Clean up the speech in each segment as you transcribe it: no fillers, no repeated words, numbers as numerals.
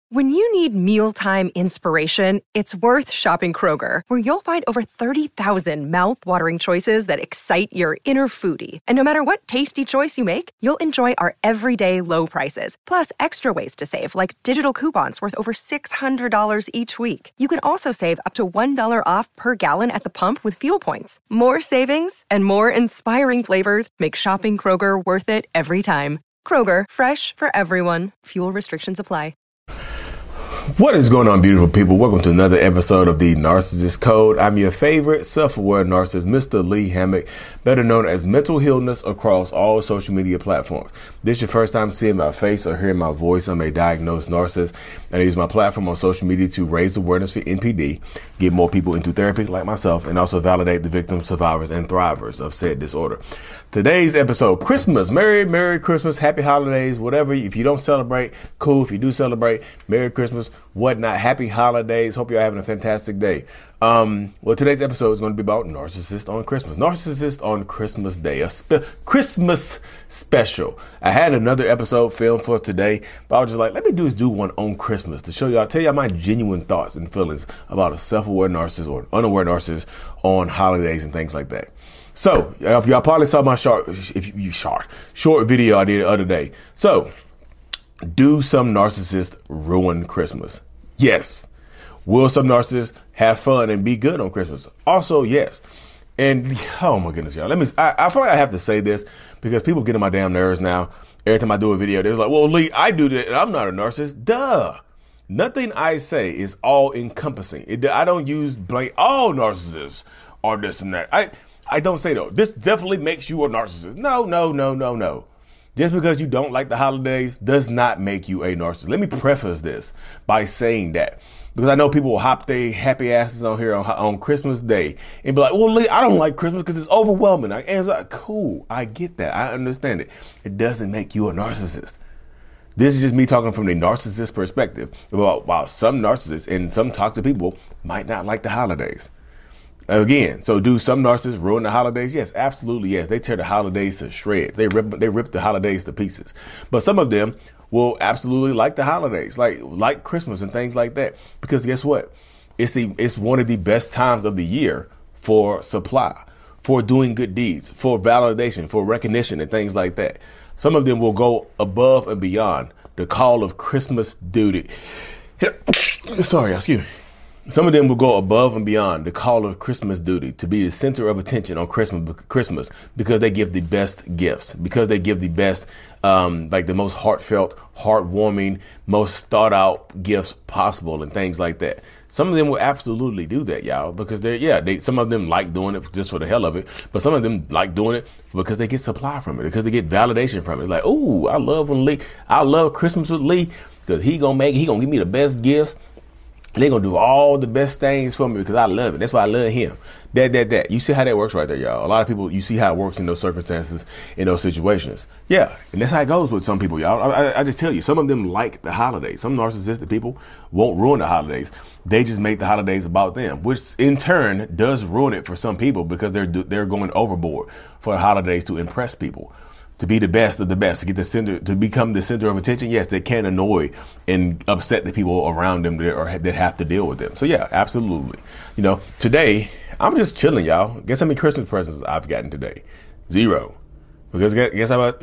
When you need mealtime inspiration, it's worth shopping Kroger, where you'll find over 30,000 mouth-watering choices that excite your inner foodie. And no matter what tasty choice you make, you'll enjoy our everyday low prices, plus extra ways to save, like digital coupons worth over $600 each week. You can also save up to $1 off per gallon at the pump with fuel points. More savings and more inspiring flavors make shopping Kroger worth it every time. Kroger, fresh for everyone. Fuel restrictions apply. What is going on, beautiful people? Welcome to another episode of the Narcissist Code. I'm your favorite self-aware narcissist, Mr. Lee Hammock, better known as Mental Healness across all social media platforms. This is your first time seeing my face or hearing my voice. I'm a diagnosed narcissist, and I use my platform on social media to raise awareness for NPD, get more people into therapy like myself, and also validate the victims, survivors, and thrivers of said disorder. Today's episode, Christmas. Merry Christmas, happy holidays, whatever. If you don't celebrate, cool. If you do celebrate, Merry Christmas, whatnot. Happy holidays. Hope you're having a fantastic day. Well, today's episode is going to be about Narcissist on Christmas. Narcissist on Christmas Day, a Christmas special. I had another episode filmed for today, but I was just like, let me do one on Christmas to show y'all, tell y'all my genuine thoughts and feelings about a self-aware narcissist or unaware narcissist on holidays and things like that. So, y'all probably saw my short video I did the other day. So, do some narcissists ruin Christmas? Yes. Will some narcissists have fun and be good on Christmas? Also, yes. And, oh my goodness, y'all. I feel like I have to say this because people get on my damn nerves now. Every time I do a video, they're like, well, Lee, I do that and I'm not a narcissist. Duh. Nothing I say is all encompassing. I don't use blank, all narcissists are this and that. I don't say, though, this definitely makes you a narcissist. No. Just because you don't like the holidays does not make you a narcissist. Let me preface this by saying that, because I know people will hop their happy asses on here on Christmas Day and be like, well, Lee, I don't like Christmas because it's overwhelming. And it's like, cool, I get that. I understand it. It doesn't make you a narcissist. This is just me talking from the narcissist perspective about while some narcissists and some toxic people might not like the holidays. Again, so do some narcissists ruin the holidays? Yes, absolutely, yes. They tear the holidays to shreds. They rip the holidays to pieces. But some of them will absolutely like the holidays, like Christmas and things like that. Because guess what? It's one of the best times of the year for supply, for doing good deeds, for validation, for recognition and things like that. Some of them will go above and beyond the call of Christmas duty. Sorry, excuse me. Some of them will go above and beyond the call of Christmas duty to be the center of attention on Christmas because they give the best gifts, because they give the best, like the most heartfelt, heartwarming, most thought out gifts possible and things like that. Some of them will absolutely do that, y'all, because some of them like doing it just for the hell of it, but some of them like doing it because they get supply from it, because they get validation from it. It's like, oh, I love Christmas with Lee because he gonna give me the best gifts. They're going to do all the best things for me because I love it. That's why I love him. That. You see how that works right there, y'all. A lot of people, you see how it works in those circumstances, in those situations. Yeah. And that's how it goes with some people, y'all. I just tell you, some of them like the holidays. Some narcissistic people won't ruin the holidays. They just make the holidays about them, which in turn does ruin it for some people because they're going overboard for the holidays to impress people. To be the best of the best, to become the center of attention. Yes, they can annoy and upset the people around them that have to deal with them. So yeah, absolutely. Today I'm just chilling, y'all. Guess how many Christmas presents I've gotten today? 0. Because guess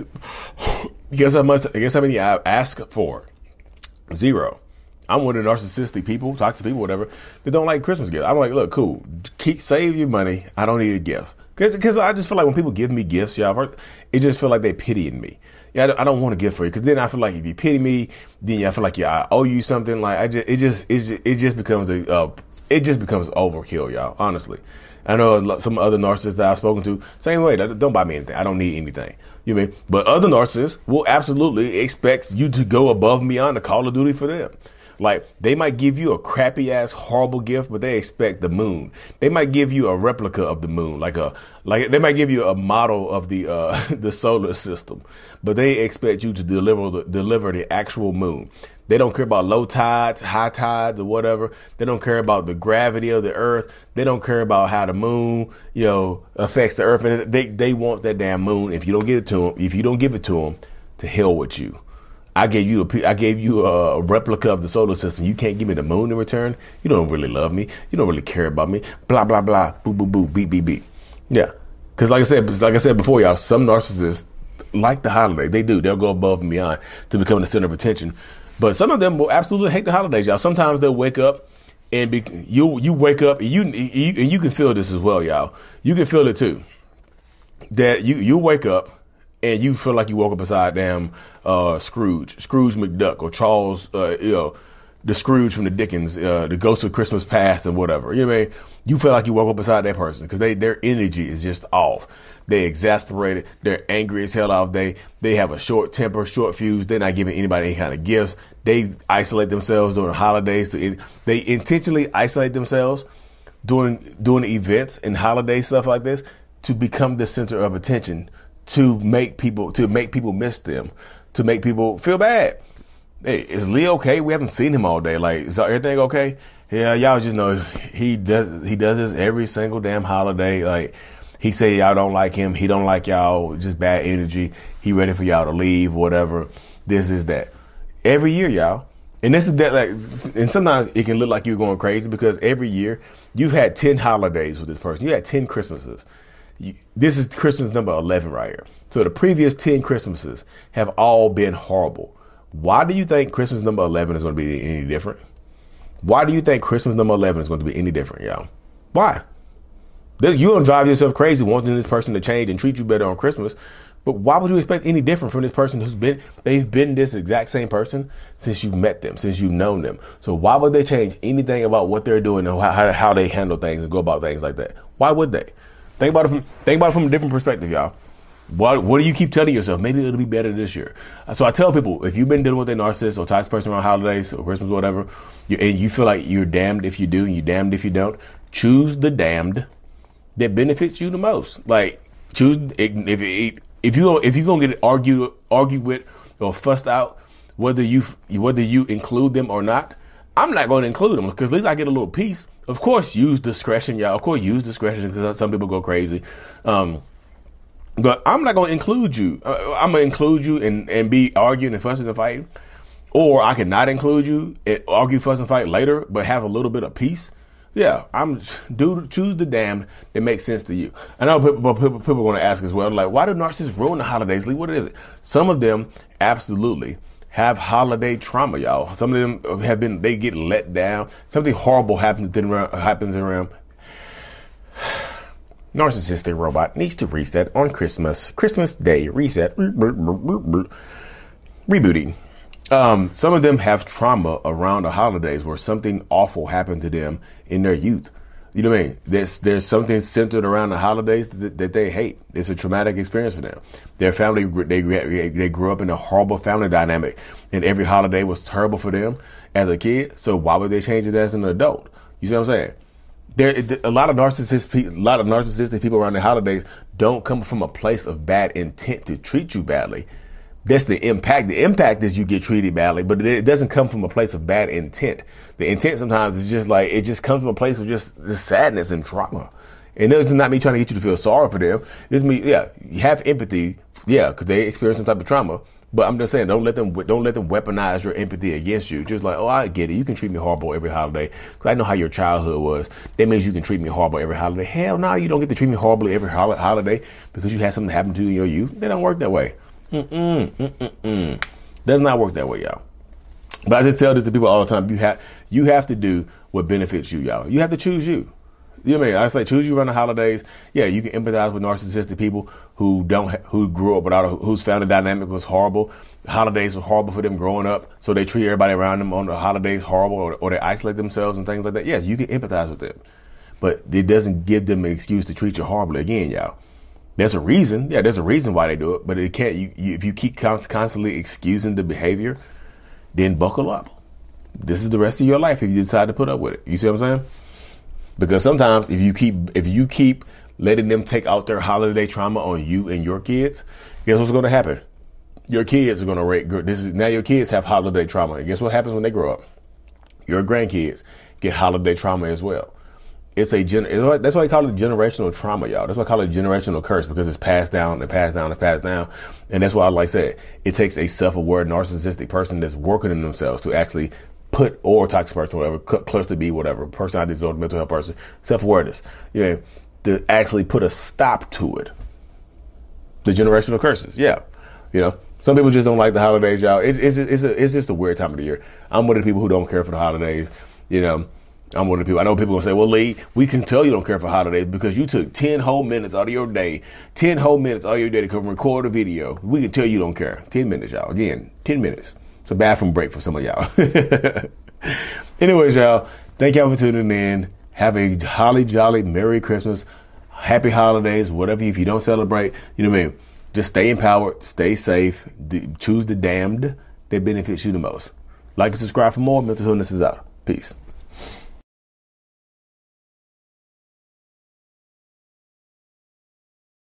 how many I've asked for? 0. I'm one of the narcissistic people, toxic people, whatever, that don't like Christmas gifts. I'm like, look, cool. Save your money. I don't need a gift. Because I just feel like when people give me gifts, y'all, it just feel like they pitying me. Yeah, I don't want a gift for you because then I feel like if you pity me, then I feel like I owe you something. Like it just becomes overkill, y'all. Honestly, I know some other narcissists that I've spoken to, same way. Don't buy me anything. I don't need anything. You know what I mean? But other narcissists will absolutely expect you to go above and beyond the call of duty for them. Like, they might give you a crappy ass horrible gift, but they expect the moon. They might give you a replica of the moon, like they might give you a model of the the solar system, but they expect you to deliver the actual moon. They don't care about low tides, high tides, or whatever. They don't care about the gravity of the earth. They don't care about how the moon, affects the earth. And they want that damn moon. If you don't give it to them, to hell with you. I gave you a replica of the solar system. You can't give me the moon in return. You don't really love me. You don't really care about me. Blah, blah, blah. Boo, boo, boo. Beep, beep, beep. Yeah. Because like I said before, y'all, some narcissists like the holiday. They do. They'll go above and beyond to become the center of attention. But some of them will absolutely hate the holidays, y'all. Sometimes they'll wake up and you wake up and you can feel this as well, y'all. You can feel it too. That you wake up and you feel like you woke up beside damn Scrooge McDuck, or Charles, the Scrooge from the Dickens, the Ghost of Christmas Past and whatever. You know what I mean? You feel like you woke up beside that person because their energy is just off. They exasperated. They're angry as hell all day. They have a short temper, short fuse. They're not giving anybody any kind of gifts. They isolate themselves during the holidays. They intentionally isolate themselves during events and holiday stuff like this to become the center of attention, to make people miss them, to make people feel bad. Hey, is Lee okay? We haven't seen him all day. Like, is everything okay? Yeah, y'all just know he does this every single damn holiday. Like, he say y'all don't like him. He don't like y'all. Just bad energy. He ready for y'all to leave, whatever. This is that. Every year, y'all. And this is that. Like, and sometimes it can look like you're going crazy because every year you've had 10 holidays with this person. You had 10 Christmases. This is Christmas number 11 right here. So the previous 10 Christmases have all been horrible. Why do you think Christmas number 11 is going to be any different? Why do you think Christmas number 11 is going to be any different, y'all? Why? You're going to drive yourself crazy wanting this person to change and treat you better on Christmas. But why would you expect any different from this person they've been this exact same person since you've met them, since you've known them. So why would they change anything about what they're doing and how they handle things and go about things like that? Why would they? Think about it from a different perspective, y'all. What do you keep telling yourself? Maybe it'll be better this year. So I tell people, if you've been dealing with a narcissist or toxic person around holidays or Christmas or whatever, and you feel like you're damned if you do and you're damned if you don't, choose the damned that benefits you the most. Like, choose if you're gonna get argued with or fussed out, whether you include them or not. I'm not going to include them because at least I get a little peace. Of course, use discretion, y'all. Of course, use discretion because some people go crazy. But I'm not going to include you. I'm going to include you and be arguing and fussing and fighting. Or I can not include you and argue, fuss, and fight later, but have a little bit of peace. Yeah, choose the damn that makes sense to you. I know people want to ask as well, like, why do narcissists ruin the holidays? Lee, what is it? Some of them absolutely have holiday trauma, y'all. Some of them they get let down. Something horrible happens around. Narcissistic robot needs to reset on Christmas Day. Reset. Rebooting. Some of them have trauma around the holidays where something awful happened to them in their youth. You know what I mean? There's something centered around the holidays that they hate. It's a traumatic experience for them. Their family, they grew up in a horrible family dynamic, and every holiday was terrible for them as a kid. So why would they change it as an adult? You see what I'm saying? A lot of narcissistic people around the holidays don't come from a place of bad intent to treat you badly. That's the impact. The impact is you get treated badly, but it doesn't come from a place of bad intent. The intent sometimes is just like, it just comes from a place of just sadness and trauma. And it's not me trying to get you to feel sorry for them. It's me, you have empathy, because they experience some type of trauma. But I'm just saying, don't let them weaponize your empathy against you. Just like, oh, I get it. You can treat me horrible every holiday because I know how your childhood was. That means you can treat me horrible every holiday. Hell no, you don't get to treat me horribly every holiday because you had something happen to you in your youth. They don't work that way. Does not work that way, y'all. But I just tell this to people all the time. You have to do what benefits you, y'all. You have to choose you. You know what I mean? I say choose you around the holidays. Yeah, you can empathize with narcissistic people who grew up whose family dynamic was horrible. Holidays were horrible for them growing up, so they treat everybody around them on the holidays horrible, or they isolate themselves and things like that. Yes, you can empathize with them, but it doesn't give them an excuse to treat you horribly again, y'all. There's a reason. Yeah, there's a reason why they do it, but it can't. If you keep constantly excusing the behavior, then buckle up. This is the rest of your life if you decide to put up with it. You see what I'm saying? Because sometimes if you keep letting them take out their holiday trauma on you and your kids, guess what's going to happen? Your kids are going to rate. Now your kids have holiday trauma. And guess what happens when they grow up? Your grandkids get holiday trauma as well. that's why I call it generational trauma, y'all. That's why I call it generational curse, because it's passed down and passed down and passed down. And that's why, like I said, it takes a self-aware, narcissistic person that's working in themselves to actually put, or toxic person, whatever, cluster B, whatever, personality disorder, mental health person, self-awareness, to actually put a stop to it. The generational curses, yeah. Some people just don't like the holidays, y'all. It's just a weird time of the year. I'm one of the people who don't care for the holidays, I'm one of the people. I know people gonna say, well, Lee, we can tell you don't care for holidays because you took 10 whole minutes out of your day, 10 whole minutes out of your day to come record a video. We can tell you don't care. 10 minutes, y'all. Again, 10 minutes. It's a bathroom break for some of y'all. Anyways, y'all, thank y'all for tuning in. Have a holly jolly Merry Christmas, Happy Holidays, whatever. If you don't celebrate, you know what I mean? Just stay empowered, stay safe, choose the damned that benefits you the most. Like and subscribe for more. Mental Healness is out. Peace.